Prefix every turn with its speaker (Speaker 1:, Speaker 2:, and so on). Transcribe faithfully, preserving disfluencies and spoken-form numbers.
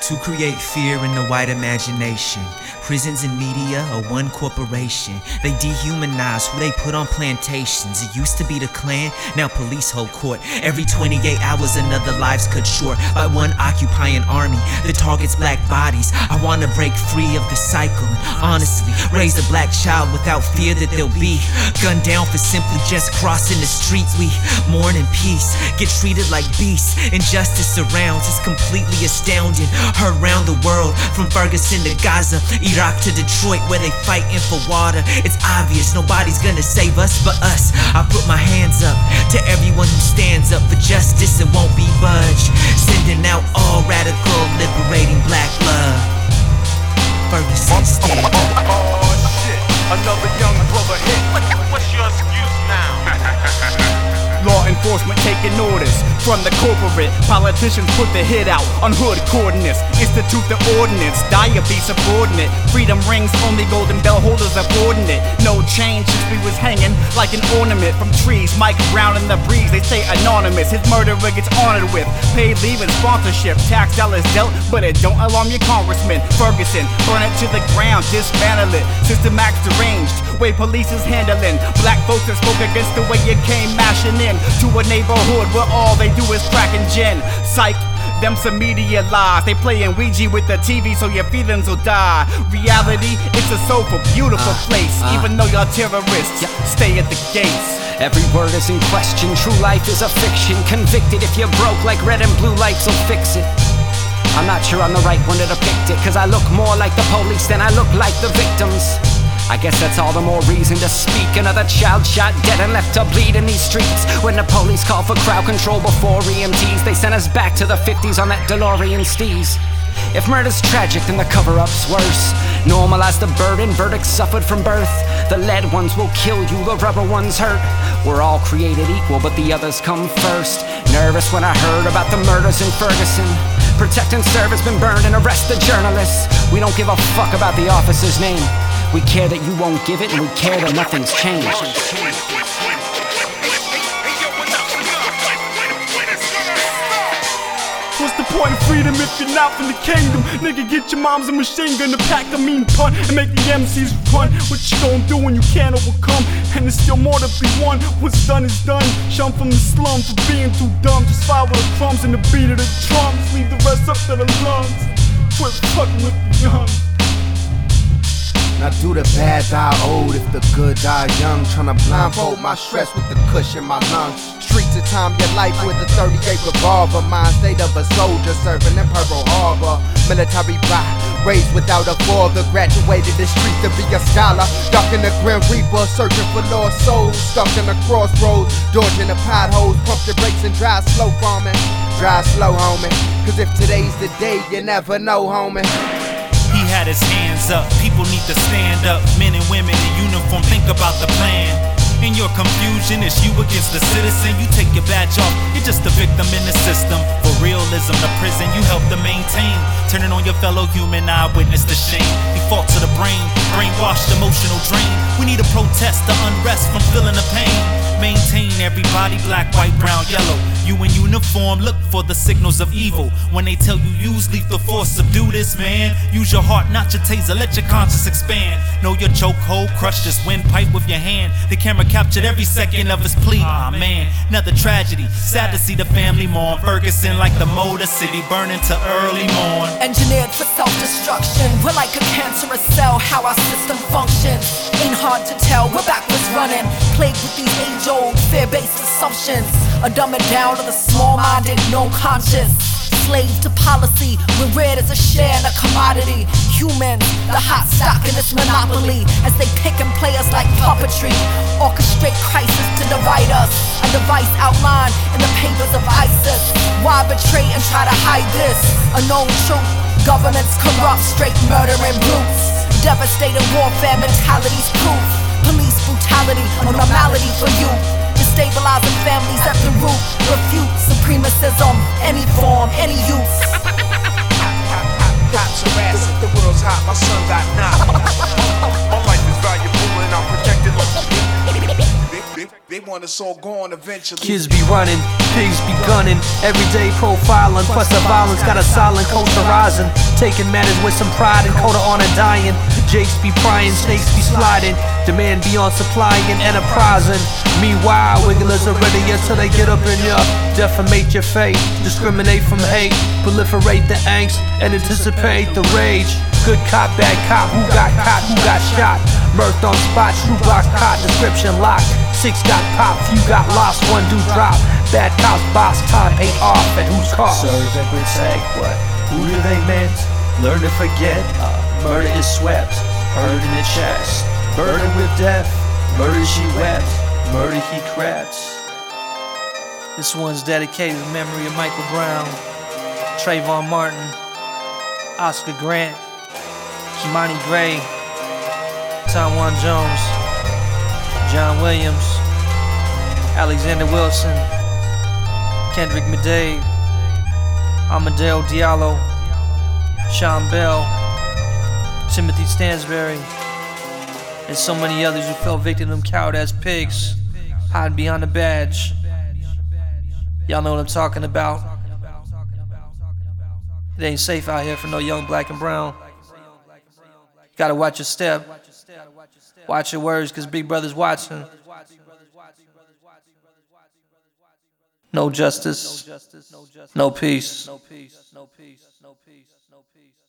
Speaker 1: To create fear in the white imagination. Prisons and media are one corporation. They dehumanize who they put on plantations. It used to be the Klan, now police hold court. Every twenty-eight hours another live's cut short by one occupying army that targets black bodies. I wanna break free of the cycle and honestly raise a black child without fear that they'll be gunned down for simply just crossing the streets. We mourn in peace, get treated like beasts. Injustice surrounds, it's completely astounding. Heard round the world, from Ferguson to Gaza, Iraq to Detroit, where they fighting for water. It's obvious nobody's gonna save us but us. I put my hands up to everyone who stands up for justice and won't be budged. Sending out all radical, liberating black love. Ferguson, stand up.
Speaker 2: Oh shit, another young brother hit. What's your excuse now?
Speaker 3: Law enforcement taking orders from the corporate. Politicians put the hit out on hood coordinates. Institute the ordinance, dire be subordinate. Freedom rings, only golden bell holders affording it. No change since we was hanging like an ornament from trees. Mike Brown in the breeze, they stay anonymous. His murderer gets honored with paid leave and sponsorship. Tax dollars dealt, but it don't alarm your congressman. Ferguson, burn it to the ground, dismantle it. System acts deranged, way police is handling. Black folks that spoke against the way you came mashing in to a neighborhood where all they do is crack and gin. Psych, them some media lies. They playing Ouija with the T V so your feelings will die. Reality, it's a soulful, beautiful uh, place. uh, Even though y'all terrorists, yeah. Stay at the gates.
Speaker 4: Every word is in question, true life is a fiction. Convicted if you're broke, like red and blue lights will fix it. I'm not sure I'm the right one to depict it, cause I look more like the police than I look like the victims. I guess that's all the more reason to speak. Another child shot dead and left to bleed in these streets. When the police call for crowd control before E M Ts, they sent us back to the fifties on that DeLorean steez. If murder's tragic, then the cover-up's worse. Normalize the burden, verdicts suffered from birth. The lead ones will kill you, the rubber ones hurt. We're all created equal, but the others come first. Nervous when I heard about the murders in Ferguson. Protect and serve has been burned and arrest the journalists. We don't give a fuck about the officer's name. We care that you won't give it, and we care that nothing's changed.
Speaker 3: What's the point of freedom if you're not from the kingdom? Nigga, get your mom's a machine gun to pack a mean pun and make the M Cs run. What you gon' do when you can't overcome? And there's still more to be won. What's done is done. Shun from the slum for being too dumb. Just follow the crumbs and the beat of the drums. Leave the rest up to the lungs. Quit fucking with the young.
Speaker 5: Now do the bad die old if the good die young. Tryna blindfold my stress with the cushion in my lungs. Streets of time, your life with a thirty-eight revolver. Mind state of a soldier serving in Pearl Harbor. Military pride, raised without a father. Graduated the streets to be a scholar. Ducking the Grim Reaper, searching for lost souls. Stuck in the crossroads, dodging the potholes. Pump the brakes and drive slow farming. Drive slow, homie, cause if today's the day, you never know, homie.
Speaker 6: He had his hands up, people need to stand up. Men and women in uniform, think about the plan. In your confusion, it's you against the citizen. You take your badge off, you're just a victim in the system. For realism, the prison you help to maintain. Turning on your fellow human, I witness the shame. Default to the brain, brainwashed, emotional drain. We need to protest the unrest from feeling the pain. Maintain everybody, black, white, brown, yellow. You in uniform, look for the signals of evil. When they tell you use lethal force, subdue this man. Use your heart, not your taser, let your conscience expand. Know your chokehold, crush this windpipe with your hand. The camera captured every second of his plea. Ah oh, man, another tragedy. Sad to see the family mourn. Ferguson like the Motor City, burning to early morn.
Speaker 7: Engineered for self-destruction. We're like a cancerous cell, how our system functions. Ain't hard to tell, we're backwards running. Plagued with these age-old, fear-based assumptions. A dumbing down of the small-minded, no conscious. Slave to policy, we're reared as a share and a commodity. Humans, the hot stock in this monopoly. As they pick and play us like puppetry. Orchestrate crisis to divide us. A device outlined in the papers of ISIS. Why betray and try to hide this? A known truth, governance corrupt, straight murdering brutes. Devastating warfare mentality's proof. Police brutality, a normality for you. Destabilizing families at the root. Refute supremacism, any form, any use.
Speaker 2: Cops harassing, the world's hot, my son got knocked. My life is valuable and I'm protected. They, they, they one, it's all gone eventually.
Speaker 8: Kids be running, pigs be gunning, everyday profiling, plus the violence got a silent culture rising. Taking matters with some pride and coda on a dying. Jakes be prying, snakes be sliding, demand beyond supplying and enterprising. Meanwhile, wigglers are ready until they get up in ya. Defamate your faith, discriminate from hate, proliferate the angst and anticipate the rage. Good cop, bad cop, who got caught, who got shot? Murked on spot, true block caught, description locked. Six got popped, few got lost, one do drop. Bad cops, boss, time paid off, and who's caught? Serve and protect, what? Who do they meant? Learn to forget, uh, murder is swept, heard in the chest. Burdened with death, murder she wept, murder he crept. This one's dedicated in memory of Michael Brown, Trayvon Martin, Oscar Grant, Kimani Gray, Taiwan Jones, John Williams, Alexander Wilson, Kendrick Madej, Amadeo Diallo, Sean Bell, Timothy Stansberry, and so many others who fell victim to them coward-ass pigs hiding behind the badge. Y'all know what I'm talking about. It ain't safe out here for no young black and brown. Gotta watch your step, watch your words, cause Big Brother's watching. No justice, no peace.